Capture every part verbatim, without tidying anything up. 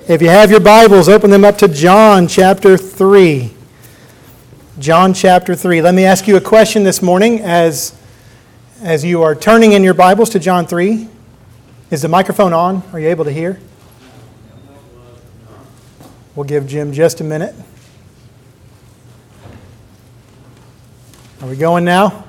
If you have your Bibles, open them up to John chapter three. John chapter three. Let me ask you a question this morning as, as you are turning in your Bibles to John three. Is the microphone on? Are you able to hear? We'll give Jim just a minute. Are we going now?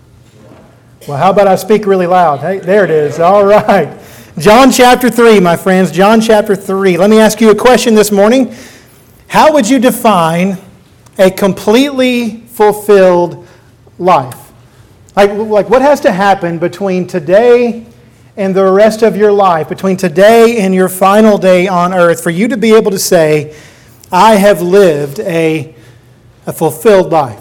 Well, how about I speak really loud? Hey, there it is. All right. John chapter three, my friends. John chapter three. Let me ask you a question this morning. How would you define a completely fulfilled life? Like, like what has to happen between today and the rest of your life, between today and your final day on earth, for you to be able to say, I have lived a, a fulfilled life?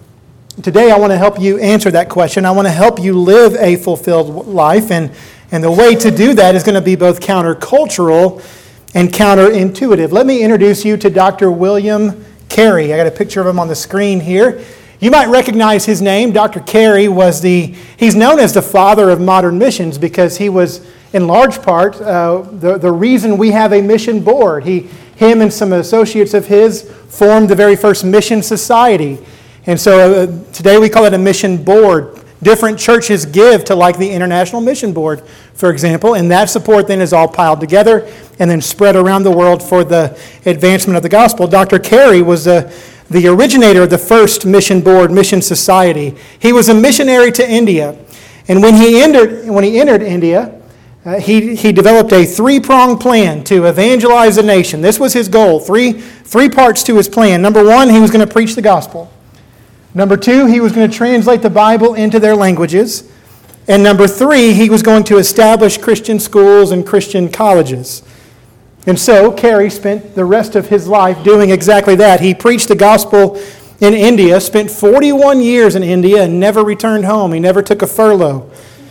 Today I want to help you answer that question. I want to help you live a fulfilled life, and, and the way to do that is going to be both countercultural and counterintuitive. Let me introduce you to Doctor William Carey. I got a picture of him on the screen here. You might recognize his name. Doctor Carey was the, he's known as the father of modern missions because he was, in large part, uh, the, the reason we have a mission board. He, him and some associates of his formed the very first mission society. And so uh, today we call it a mission board. Different churches give to like the International Mission Board, for example, and that support then is all piled together and then spread around the world for the advancement of the gospel. Doctor Carey was the, the originator of the first mission board, mission society. He was a missionary to India, and when he entered, when he entered India, uh, he, he developed a three-pronged plan to evangelize the nation. This was his goal, three, three parts to his plan. Number one, he was going to preach the gospel. Number two, he was going to translate the Bible into their languages. And number three, he was going to establish Christian schools and Christian colleges. And so, Carey spent the rest of his life doing exactly that. He preached the gospel in India, spent forty-one years in India, and never returned home. He never took a furlough.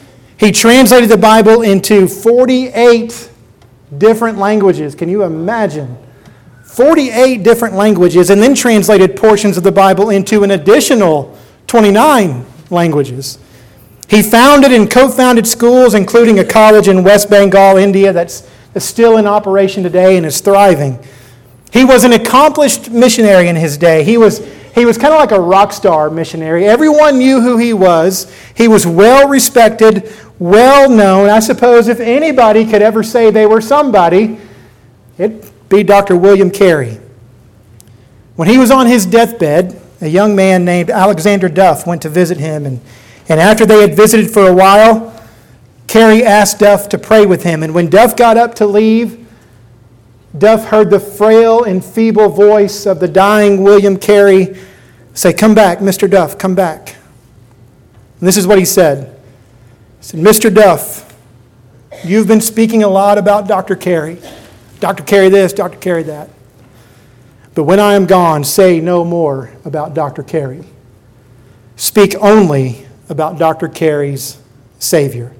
He translated the Bible into forty-eight different languages. Can you imagine? forty-eight different languages, and then translated portions of the Bible into an additional twenty-nine languages. He founded and co-founded schools, including a college in West Bengal, India, that's, that's still in operation today and is thriving. He was an accomplished missionary in his day. He was, he was kind of like a rock star missionary. Everyone knew who he was. He was well respected, well known. I suppose if anybody could ever say they were somebody, it be Doctor William Carey. When he was on his deathbed, a young man named Alexander Duff went to visit him, and, and after they had visited for a while, Carey asked Duff to pray with him. And when Duff got up to leave, Duff heard the frail and feeble voice of the dying William Carey say, "Come back, Mister Duff, come back." And this is what he said. He said, "Mister Duff, you've been speaking a lot about Doctor Carey. Doctor Carey this, Doctor Carey that. But when I am gone, say no more about Doctor Carey. Speak only about Doctor Carey's Savior."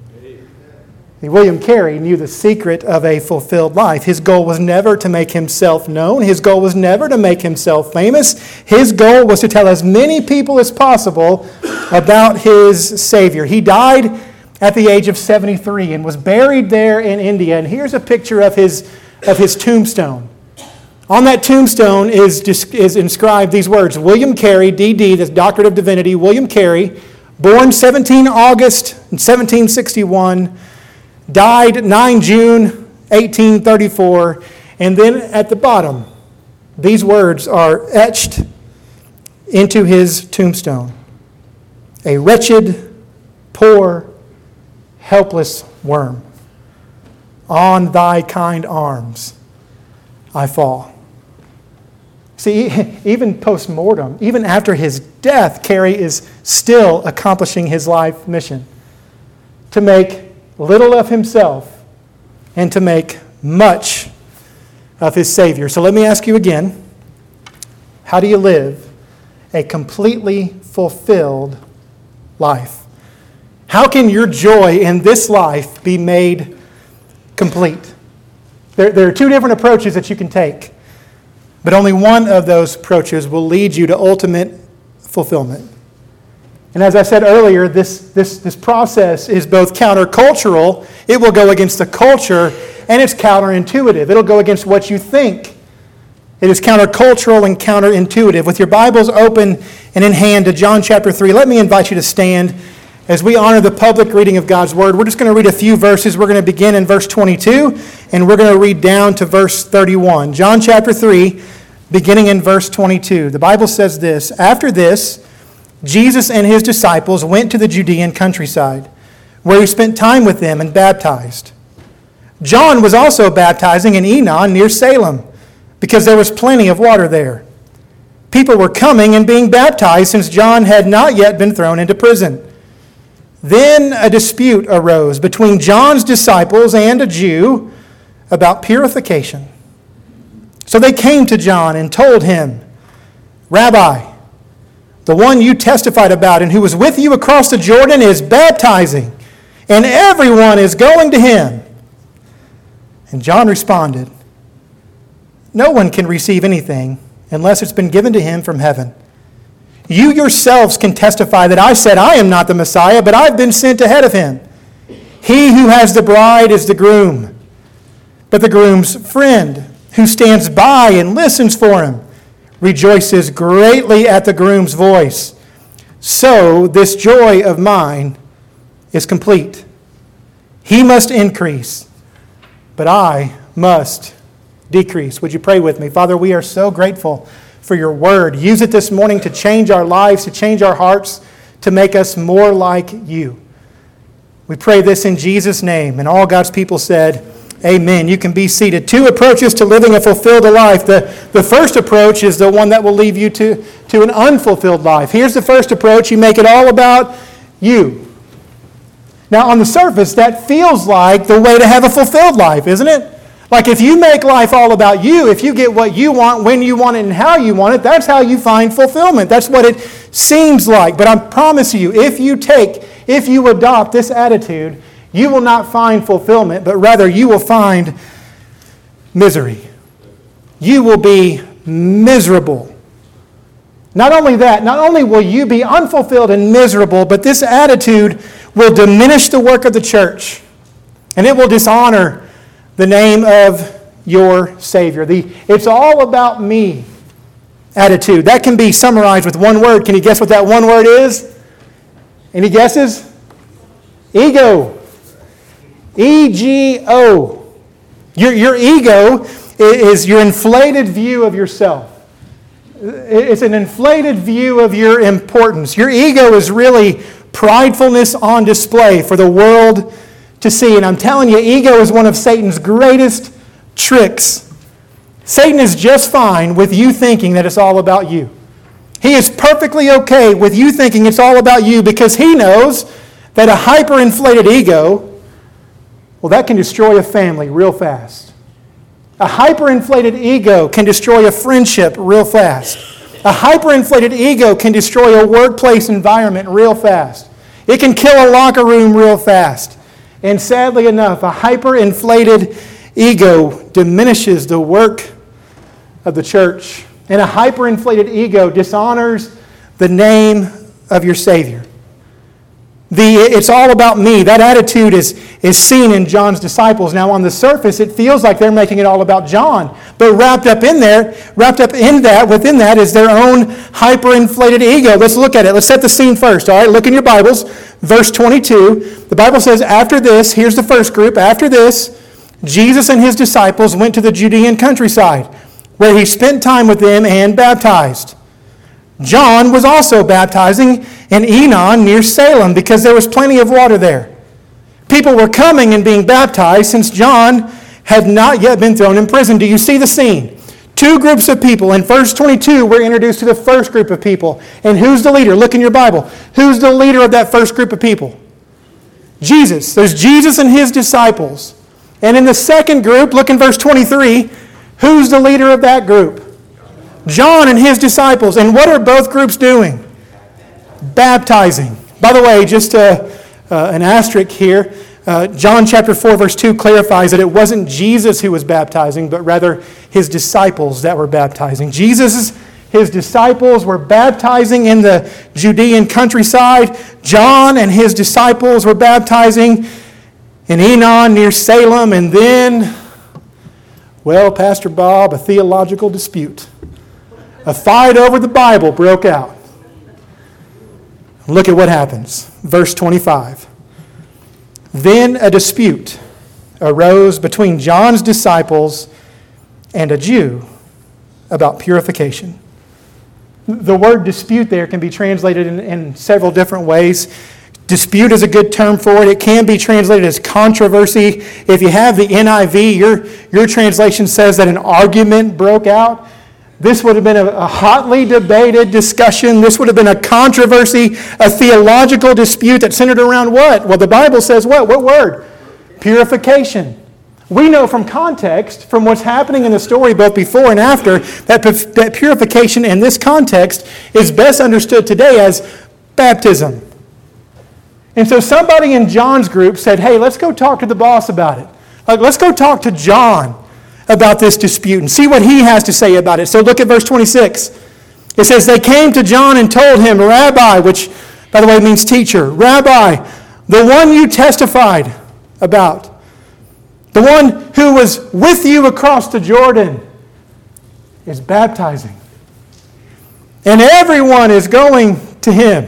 And William Carey knew the secret of a fulfilled life. His goal was never to make himself known. His goal was never to make himself famous. His goal was to tell as many people as possible about his Savior. He died at the age of seventy-three and was buried there in India. And here's a picture of his of his tombstone. On that tombstone is, is inscribed these words: William Carey, D D, that's Doctorate of Divinity, William Carey, born seventeenth of August seventeen sixty-one, died ninth of June eighteen thirty-four, and then at the bottom, these words are etched into his tombstone: a wretched, poor, helpless worm. On thy kind arms I fall. See, even post-mortem, even after his death, Carey is still accomplishing his life mission to make little of himself and to make much of his Savior. So let me ask you again, how do you live a completely fulfilled life? How can your joy in this life be made complete? There, there are two different approaches that you can take, but only one of those approaches will lead you to ultimate fulfillment. And as I said earlier, this, this, this process is both countercultural, it will go against the culture, and it's counterintuitive. It'll go against what you think. It is countercultural and counterintuitive. With your Bibles open and in hand to John chapter three, let me invite you to stand as we honor the public reading of God's Word. We're just going to read a few verses. We're going to begin in verse twenty-two, and we're going to read down to verse thirty-one. John chapter three, beginning in verse twenty-two. The Bible says this: After this, Jesus and his disciples went to the Judean countryside, where he spent time with them and baptized. John was also baptizing in Enon near Salem, because there was plenty of water there. People were coming and being baptized since John had not yet been thrown into prison. Then a dispute arose between John's disciples and a Jew about purification. So they came to John and told him, "Rabbi, the one you testified about and who was with you across the Jordan is baptizing, and everyone is going to him." And John responded, "No one can receive anything unless it's been given to him from heaven. You yourselves can testify that I said I am not the Messiah, but I've been sent ahead of him. He who has the bride is the groom. But the groom's friend, who stands by and listens for him, rejoices greatly at the groom's voice. So this joy of mine is complete. He must increase, but I must decrease." Would you pray with me? Father, we are so grateful for your word. Use it this morning to change our lives, to change our hearts, to make us more like you. We pray this in Jesus' name. And all God's people said, amen. You can be seated. Two approaches to living a fulfilled life. The, the first approach is the one that will lead you to, to an unfulfilled life. Here's the first approach. You make it all about you. Now, on the surface, that feels like the way to have a fulfilled life, isn't it? Like if you make life all about you, if you get what you want, when you want it, and how you want it, that's how you find fulfillment. That's what it seems like. But I promise you, if you take, if you adopt this attitude, you will not find fulfillment, but rather you will find misery. You will be miserable. Not only that, not only will you be unfulfilled and miserable, but this attitude will diminish the work of the church, and it will dishonor the name of your Savior. The "it's all about me" attitude. That can be summarized with one word. Can you guess what that one word is? Any guesses? Ego. E G O. Your, your ego is your inflated view of yourself. It's an inflated view of your importance. Your ego is really pridefulness on display for the world to see. And I'm telling you, ego is one of Satan's greatest tricks. Satan is just fine with you thinking that it's all about you. He is perfectly okay with you thinking it's all about you because he knows that a hyperinflated ego, well, that can destroy a family real fast. A hyperinflated ego can destroy a friendship real fast. A hyperinflated ego can destroy a workplace environment real fast. It can kill a locker room real fast. And sadly enough, a hyperinflated ego diminishes the work of the church. And a hyperinflated ego dishonors the name of your Savior. The "it's all about me," that attitude is, is seen in John's disciples. Now on the surface, it feels like they're making it all about John. But wrapped up in there, wrapped up in that, within that is their own hyperinflated ego. Let's look at it. Let's set the scene first. All right, look in your Bibles. Verse twenty-two. The Bible says, after this, here's the first group. After this, Jesus and his disciples went to the Judean countryside, where he spent time with them and baptized. John was also baptizing in Enon near Salem because there was plenty of water there. People were coming and being baptized since John had not yet been thrown in prison. Do you see the scene? Two groups of people. In verse twenty-two, we're introduced to the first group of people. And who's the leader? Look in your Bible. Who's the leader of that first group of people? Jesus. There's Jesus and his disciples. And in the second group, look in verse twenty-three, who's the leader of that group? John and his disciples. And what are both groups doing? Baptizing. By the way, just uh, uh, an asterisk here. Uh, John chapter four, verse two clarifies that it wasn't Jesus who was baptizing, but rather his disciples that were baptizing. Jesus, his disciples were baptizing in the Judean countryside. John and his disciples were baptizing in Enon near Salem. And then Well, Pastor Bob, a theological dispute. A fight over the Bible broke out. Look at what happens. Verse twenty-five. Then a dispute arose between John's disciples and a Jew about purification. The word dispute there can be translated in, in several different ways. Dispute is a good term for it. It can be translated as controversy. If you have the N I V, your, your translation says that an argument broke out. This would have been a, a hotly debated discussion. This would have been a controversy, a theological dispute that centered around what? Well, the Bible says what? What word? Purification. We know from context, from what's happening in the story both before and after, that, that purification in this context is best understood today as baptism. And so somebody in John's group said, hey, let's go talk to the boss about it. Like, let's go talk to John about this dispute and see what he has to say about it. So look at verse twenty-six. It says, they came to John and told him, Rabbi, which, by the way, means teacher. Rabbi, the one you testified about, the one who was with you across the Jordan, is baptizing. And everyone is going to him.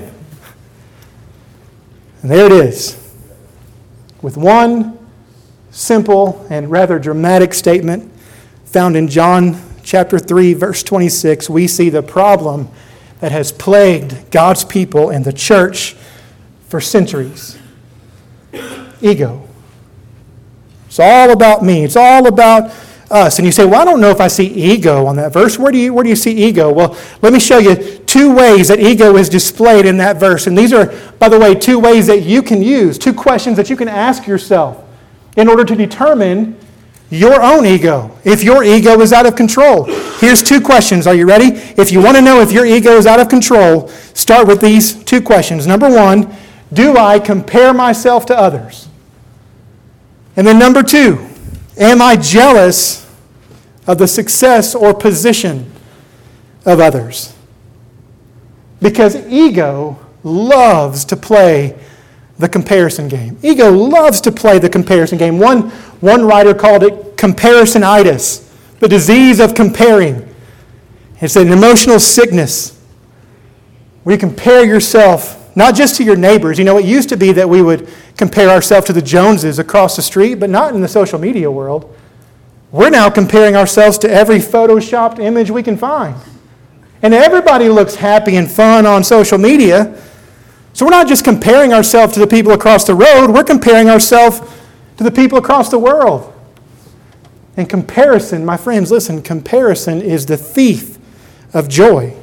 And there it is. With one simple and rather dramatic statement found in John chapter three, verse twenty-six, we see the problem that has plagued God's people and the church for centuries. Ego. It's all about me. It's all about us. And you say, well, I don't know if I see ego on that verse. Where do you, where do you see ego? Well, let me show you two ways that ego is displayed in that verse. And these are, by the way, two ways that you can use, two questions that you can ask yourself in order to determine your own ego, if your ego is out of control. Here's two questions. Are you ready? If you want to know if your ego is out of control, start with these two questions. Number one, do I compare myself to others? And then number two, am I jealous of the success or position of others? Because ego loves to play the comparison game. Ego loves to play the comparison game. One, one writer called it comparisonitis, the disease of comparing. It's an emotional sickness where you compare yourself not just to your neighbors. You know, it used to be that we would compare ourselves to the Joneses across the street, but not in the social media world. We're now comparing ourselves to every photoshopped image we can find. And everybody looks happy and fun on social media. So we're not just comparing ourselves to the people across the road, we're comparing ourselves to the people across the world. And comparison, my friends, listen, comparison is the thief of joy.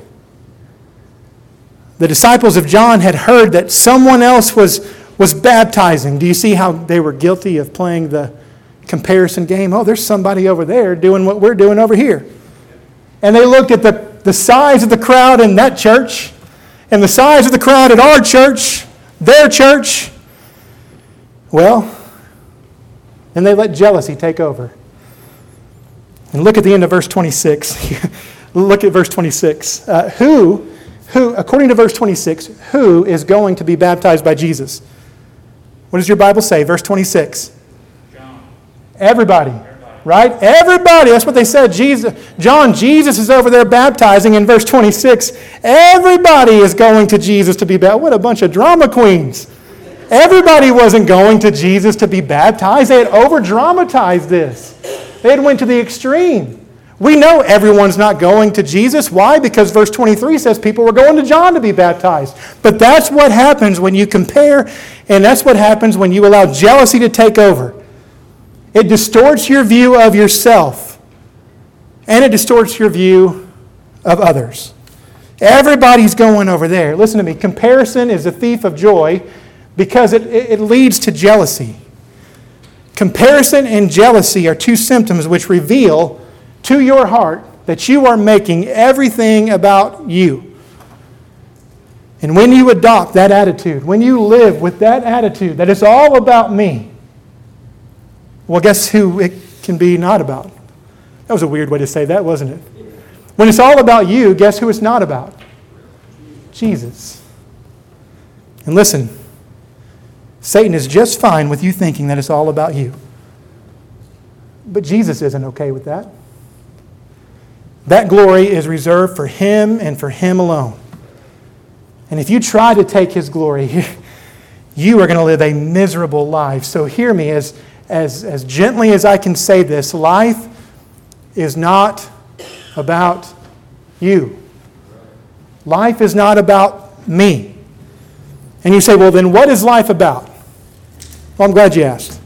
The disciples of John had heard that someone else was, was baptizing. Do you see how they were guilty of playing the comparison game? Oh, there's somebody over there doing what we're doing over here. And they looked at the, the size of the crowd in that church and the size of the crowd at our church, their church. Well, and they let jealousy take over. And look at the end of verse twenty-six. Look at verse twenty-six. Uh, who... Who, according to verse twenty-six, who is going to be baptized by Jesus? What does your Bible say? Verse twenty-six. John. Everybody, Everybody. Right? Everybody. That's what they said. Jesus, John, Jesus is over there baptizing. In verse twenty-six, everybody is going to Jesus to be baptized. What a bunch of drama queens. Everybody wasn't going to Jesus to be baptized. They had over-dramatized this. They had went to the extreme. We know everyone's not going to Jesus. Why? Because verse twenty-three says people were going to John to be baptized. But that's what happens when you compare, and that's what happens when you allow jealousy to take over. It distorts your view of yourself, and it distorts your view of others. Everybody's going over there. Listen to me. Comparison is a thief of joy because it, it leads to jealousy. Comparison and jealousy are two symptoms which reveal to your heart that you are making everything about you. And when you adopt that attitude, when you live with that attitude that it's all about me, well, guess who it can be not about? That was a weird way to say that, wasn't it? When it's all about you, guess who it's not about? Jesus. And listen, Satan is just fine with you thinking that it's all about you. But Jesus isn't okay with that. That glory is reserved for Him and for Him alone. And if you try to take His glory, you are going to live a miserable life. So hear me, as, as, as gently as I can say this, life is not about you. Life is not about me. And you say, well, then what is life about? Well, I'm glad you asked.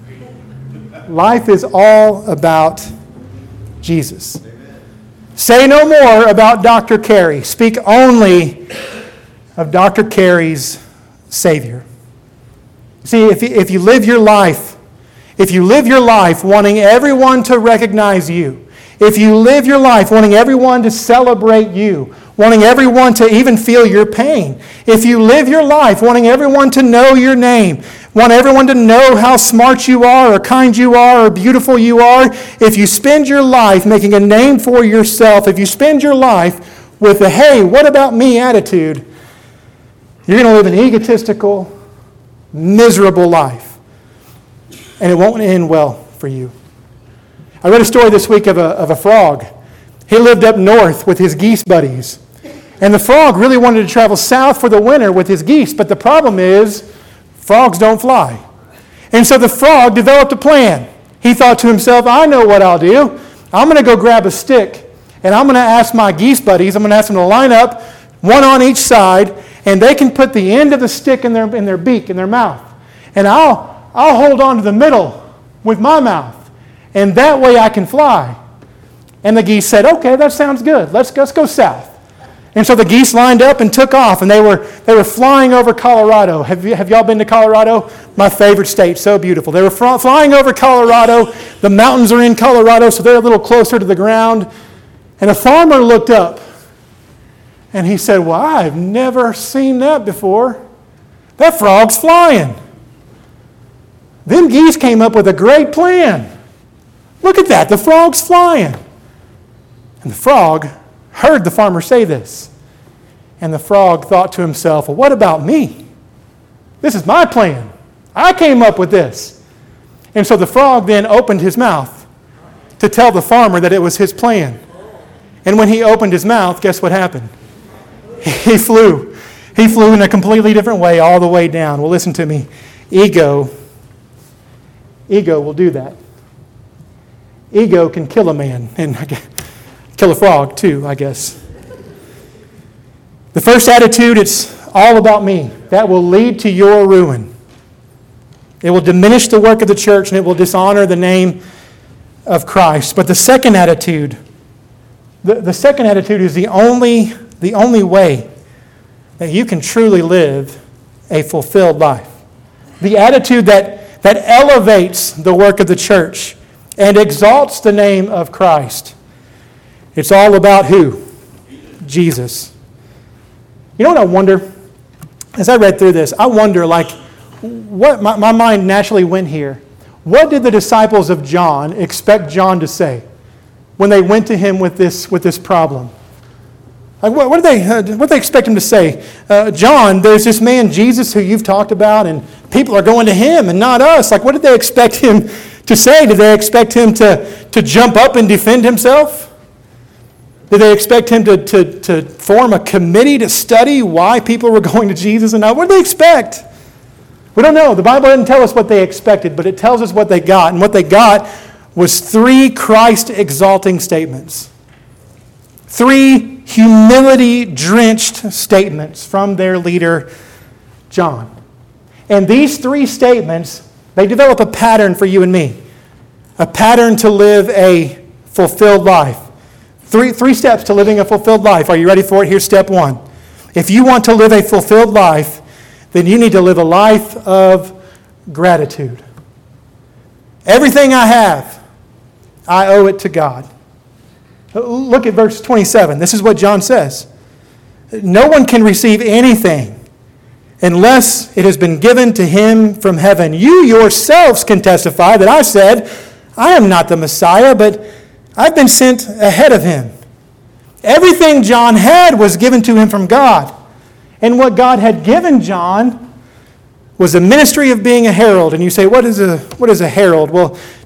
Life is all about Jesus. Say no more about Doctor Carey. Speak only of Doctor Carey's Savior. See, if you, if you live your life, if you live your life wanting everyone to recognize you, if you live your life wanting everyone to celebrate you, wanting everyone to even feel your pain, if you live your life wanting everyone to know your name, want everyone to know how smart you are or kind you are or beautiful you are, if you spend your life making a name for yourself, if you spend your life with a, hey, what about me attitude, you're going to live an egotistical, miserable life. And it won't end well for you. I read a story this week of a, of a frog. He lived up north with his geese buddies. And the frog really wanted to travel south for the winter with his geese. But the problem is, frogs don't fly. And so the frog developed a plan. He thought to himself, I know what I'll do. I'm going to go grab a stick, and I'm going to ask my geese buddies, I'm going to ask them to line up, one on each side, and they can put the end of the stick in their, in their beak, in their mouth. And I'll, I'll hold on to the middle with my mouth. And that way I can fly. And the geese said, okay, that sounds good. Let's, let's go south. And so the geese lined up and took off, and they were, they were flying over Colorado. Have, you, have y'all been to Colorado? My favorite state, so beautiful. They were fl- flying over Colorado. The mountains are in Colorado, so they're a little closer to the ground. And a farmer looked up, and he said, well, I've never seen that before. That frog's flying. Them geese came up with a great plan. Look at that, the frog's flying. And the frog heard the farmer say this. And the frog thought to himself, well, what about me? This is my plan. I came up with this. And so the frog then opened his mouth to tell the farmer that it was his plan. And when he opened his mouth, guess what happened? He flew. He flew in a completely different way all the way down. Well, listen to me. Ego, ego will do that. Ego can kill a man, and kill a frog too, I guess. The first attitude, it's all about me. That will lead to your ruin. It will diminish the work of the church, and it will dishonor the name of Christ. But the second attitude, the, the second attitude is the only, the only way that you can truly live a fulfilled life. The attitude that, that elevates the work of the church and exalts the name of Christ. It's all about who? Jesus. You know what I wonder? As I read through this, I wonder, like, what my, my mind naturally went here. What did the disciples of John expect John to say when they went to him with this, with this problem? Like, what, what, did they, uh, what did they expect him to say? Uh, John, there's this man, Jesus, who you've talked about, and people are going to him and not us. Like, what did they expect him to say? Did they expect him to, to jump up and defend himself? Did they expect him to, to, to form a committee to study why people were going to Jesus and not? What did they expect? We don't know. The Bible doesn't tell us what they expected, but it tells us what they got. And what they got was three Christ-exalting statements. Three humility-drenched statements from their leader, John. And these three statements, they develop a pattern for you and me. A pattern to live a fulfilled life. Three, three steps to living a fulfilled life. Are you ready for it? Here's step one. If you want to live a fulfilled life, then you need to live a life of gratitude. Everything I have, I owe it to God. Look at verse twenty-seven. This is what John says. No one can receive anything unless it has been given to him from heaven. You yourselves can testify that I said, I am not the Messiah, but I've been sent ahead of him. Everything John had was given to him from God. And what God had given John was a ministry of being a herald. And you say, what is a, what is a herald? Well,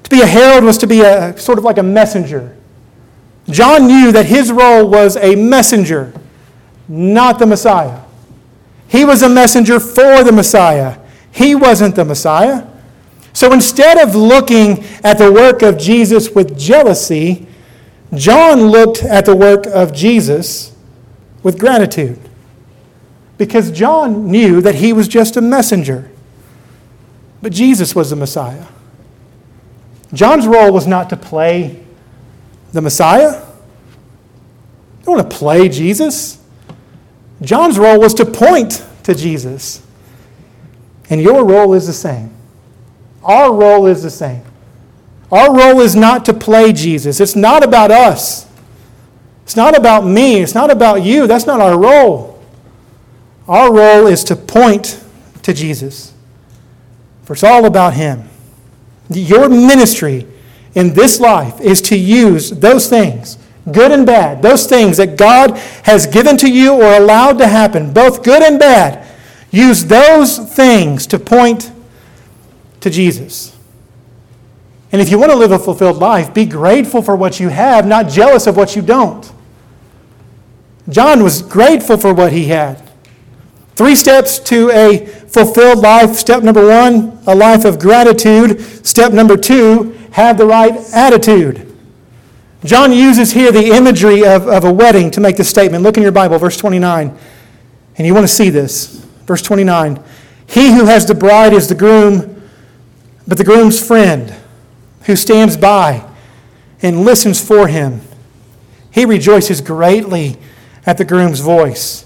To be a herald was to be a sort of like a messenger. John knew that his role was a messenger, not the Messiah. He was a messenger for the Messiah. He wasn't the Messiah. So instead of looking at the work of Jesus with jealousy, John looked at the work of Jesus with gratitude. Because John knew that he was just a messenger. But Jesus was the Messiah. John's role was not to play the Messiah. You don't want to play Jesus. John's role was to point to Jesus. And your role is the same. Our role is the same. Our role is not to play Jesus. It's not about us. It's not about me. It's not about you. That's not our role. Our role is to point to Jesus. For it's all about Him. Your ministry in this life is to use those things, good and bad, those things that God has given to you or allowed to happen, both good and bad. Use those things to point to Jesus. And if you want to live a fulfilled life, be grateful for what you have, not jealous of what you don't. John was grateful for what he had. Three steps to a fulfilled life. Step number one, a life of gratitude. Step number two, have the right attitude. John uses here the imagery of, of a wedding to make this statement. Look in your Bible, verse twenty-nine. And you want to see this. Verse twenty-nine. He who has the bride is the groom, but the groom's friend, who stands by and listens for him. He rejoices greatly at the groom's voice.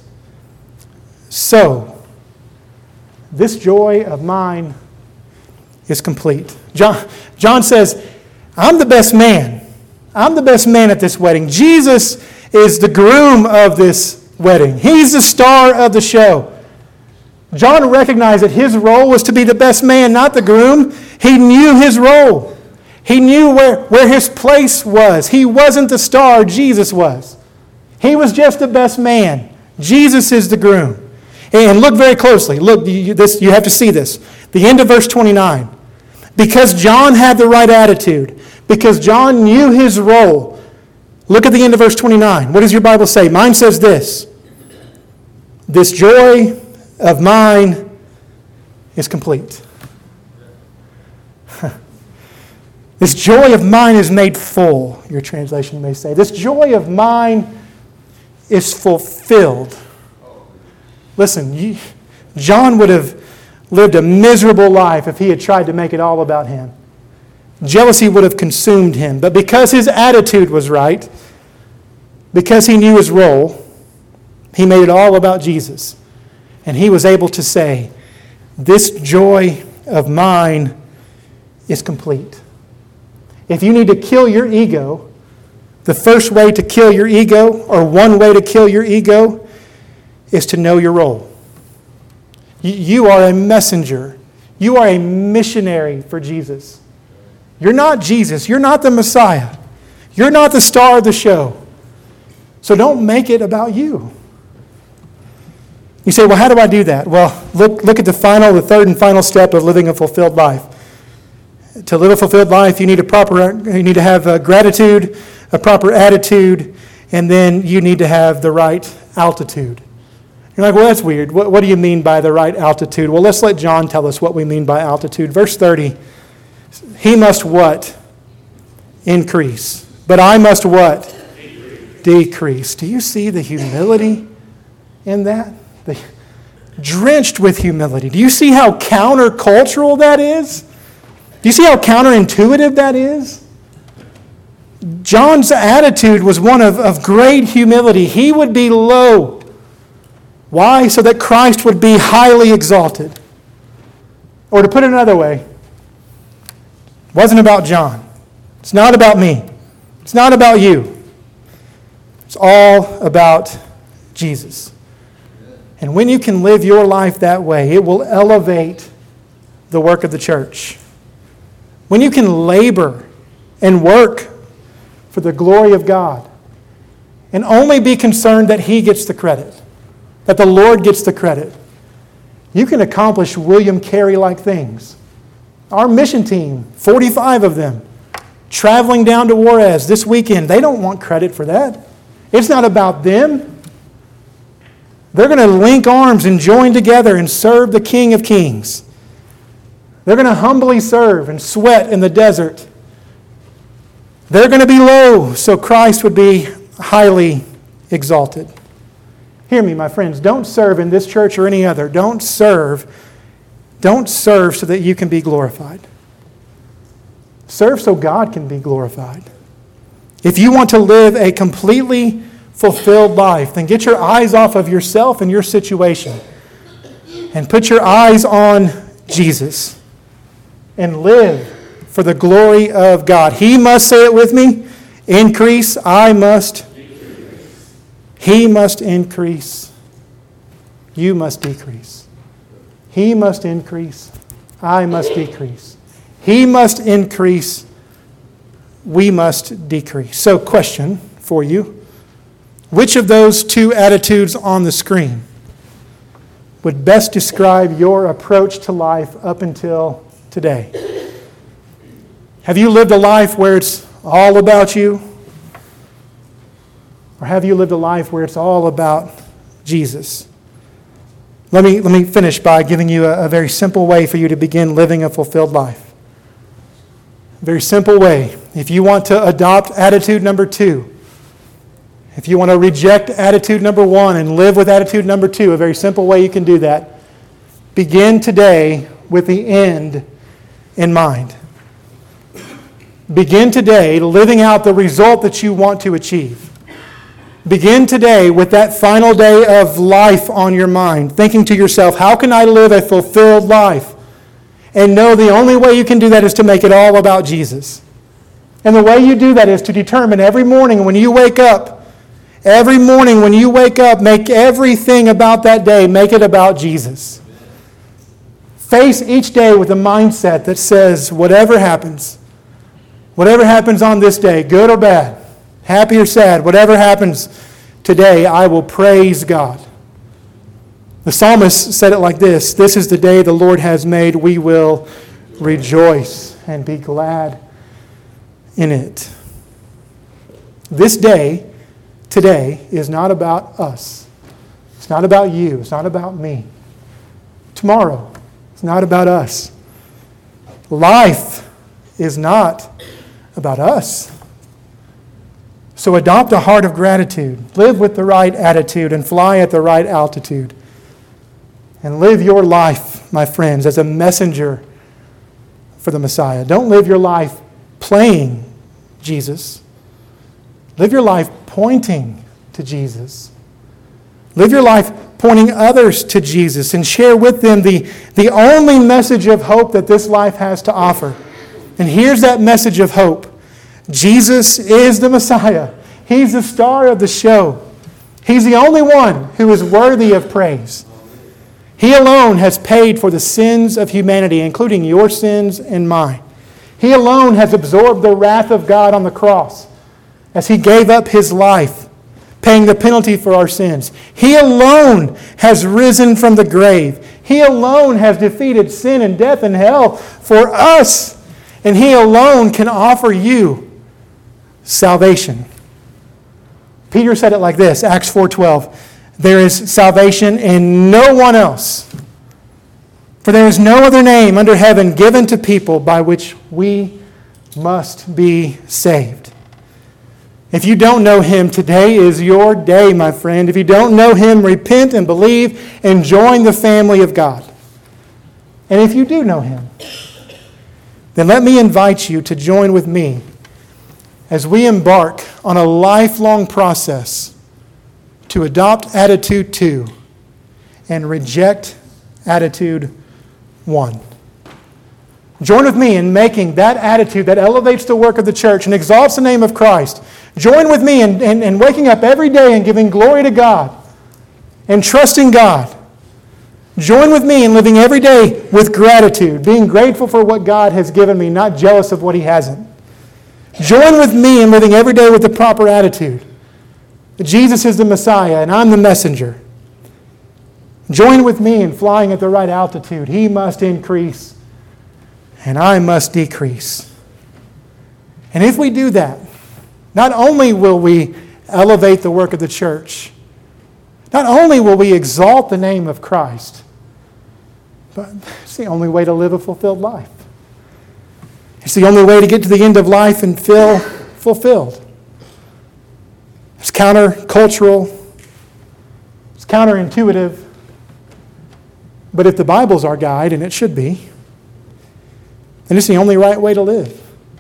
So, this joy of mine is complete. John, John says, I'm the best man. I'm the best man at this wedding. Jesus is the groom of this wedding. He's the star of the show. John recognized that his role was to be the best man, not the groom. He knew his role. He knew where, where his place was. He wasn't the star, Jesus was. He was just the best man. Jesus is the groom. And look very closely. Look, you, this, you have to see this. The end of verse twenty-nine. Because John had the right attitude, because John knew his role. Look at the end of verse twenty-nine. What does your Bible say? Mine says this. This joy of mine is complete. This joy of mine is made full, your translation may say. This joy of mine is fulfilled. Listen, you, John would have lived a miserable life if he had tried to make it all about him. Jealousy would have consumed him. But because his attitude was right, because he knew his role, he made it all about Jesus. And he was able to say, this joy of mine is complete. If you need to kill your ego, the first way to kill your ego, or one way to kill your ego, is to know your role. You are a messenger. You are a missionary for Jesus. You're not Jesus. You're not the Messiah. You're not the star of the show. So don't make it about you. You say, well, how do I do that? Well, look, look at the final, the third and final step of living a fulfilled life. To live a fulfilled life, you need a proper, you need to have a gratitude, a proper attitude, and then you need to have the right altitude. You're like, well, that's weird. What, what do you mean by the right altitude? Well, let's let John tell us what we mean by altitude. Verse thirty, he must what? Increase. But I must what? Decrease. Decrease. Do you see the humility in that? The, drenched with humility. Do you see how countercultural that is? Do you see how counterintuitive that is? John's attitude was one of, of great humility. He would be low. Why? So that Christ would be highly exalted. Or to put it another way, it wasn't about John. It's not about me. It's not about you. It's all about Jesus. And when you can live your life that way, it will elevate the work of the church. When you can labor and work for the glory of God and only be concerned that He gets the credit, that the Lord gets the credit, you can accomplish William Carey-like things. Our mission team, forty-five of them, traveling down to Juarez this weekend, they don't want credit for that. It's not about them. They're going to link arms and join together and serve the King of Kings. They're going to humbly serve and sweat in the desert. They're going to be low so Christ would be highly exalted. Hear me, my friends. Don't serve in this church or any other. Don't serve. Don't serve so that you can be glorified. Serve so God can be glorified. If you want to live a completely fulfilled life, then get your eyes off of yourself and your situation and put your eyes on Jesus and live for the glory of God. He must, say it with me, increase, I must. He must increase, you must decrease. He must increase, I must decrease. He must increase, we must decrease. So, question for you. Which of those two attitudes on the screen would best describe your approach to life up until today? Have you lived a life where it's all about you? Or have you lived a life where it's all about Jesus? Let me, let me finish by giving you a, a very simple way for you to begin living a fulfilled life. A very simple way. If you want to adopt attitude number two, if you want to reject attitude number one and live with attitude number two, a very simple way you can do that. Begin today with the end in mind. Begin today living out the result that you want to achieve. Begin today with that final day of life on your mind, thinking to yourself, how can I live a fulfilled life? And know the only way you can do that is to make it all about Jesus. And the way you do that is to determine every morning when you wake up, every morning when you wake up, make everything about that day, make it about Jesus. Face each day with a mindset that says, whatever happens, whatever happens on this day, good or bad, happy or sad, whatever happens today, I will praise God. The psalmist said it like this, this is the day the Lord has made, we will rejoice and be glad in it. This day, today, is not about us. It's not about you. It's not about me. Tomorrow, it's not about us. Life is not about us. So adopt a heart of gratitude. Live with the right attitude and fly at the right altitude. And live your life, my friends, as a messenger for the Messiah. Don't live your life playing Jesus. Live your life pointing to Jesus. Live your life pointing others to Jesus and share with them the, the only message of hope that this life has to offer. And here's that message of hope. Jesus is the Messiah. He's the star of the show. He's the only one who is worthy of praise. He alone has paid for the sins of humanity, including your sins and mine. He alone has absorbed the wrath of God on the cross as He gave up His life, paying the penalty for our sins. He alone has risen from the grave. He alone has defeated sin and death and hell for us. And He alone can offer you salvation. Peter said it like this, Acts four twelve. There is salvation in no one else. For there is no other name under heaven given to people by which we must be saved. If you don't know Him, today is your day, my friend. If you don't know Him, repent and believe and join the family of God. And if you do know Him, then let me invite you to join with me as we embark on a lifelong process to adopt attitude two and reject attitude one. Join with me in making that attitude that elevates the work of the church and exalts the name of Christ. Join with me in, in, in waking up every day and giving glory to God and trusting God. Join with me in living every day with gratitude, being grateful for what God has given me, not jealous of what He hasn't. Join with me in living every day with the proper attitude. Jesus is the Messiah and I'm the messenger. Join with me in flying at the right altitude. He must increase and I must decrease. And if we do that, not only will we elevate the work of the church, not only will we exalt the name of Christ, but it's the only way to live a fulfilled life. It's the only way to get to the end of life and feel fulfilled. It's countercultural. It's counterintuitive. But if the Bible's our guide, and it should be, then it's the only right way to live.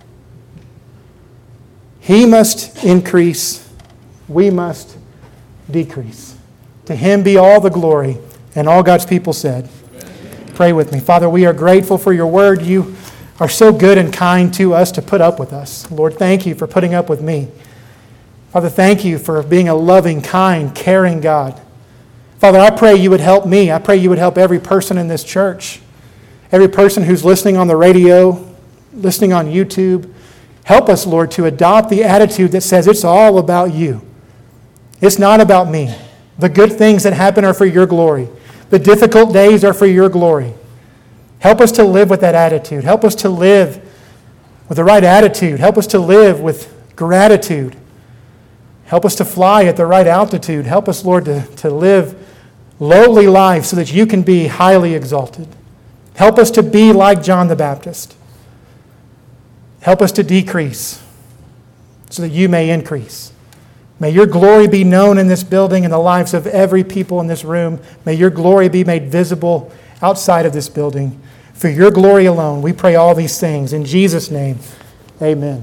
He must increase, we must decrease. To Him be all the glory, and all God's people said. Amen. Pray with me. Father, we are grateful for your word. You are so good and kind to us to put up with us. Lord, thank you for putting up with me. Father, thank you for being a loving, kind, caring God. Father, I pray you would help me. I pray you would help every person in this church, every person who's listening on the radio, listening on YouTube. Help us, Lord, to adopt the attitude that says it's all about you. It's not about me. The good things that happen are for your glory. The difficult days are for your glory. Help us to live with that attitude. Help us to live with the right attitude. Help us to live with gratitude. Help us to fly at the right altitude. Help us, Lord, to, to live lowly lives so that you can be highly exalted. Help us to be like John the Baptist. Help us to decrease so that you may increase. May your glory be known in this building and the lives of every people in this room. May your glory be made visible outside of this building. For your glory alone, we pray all these things. In Jesus' name, amen.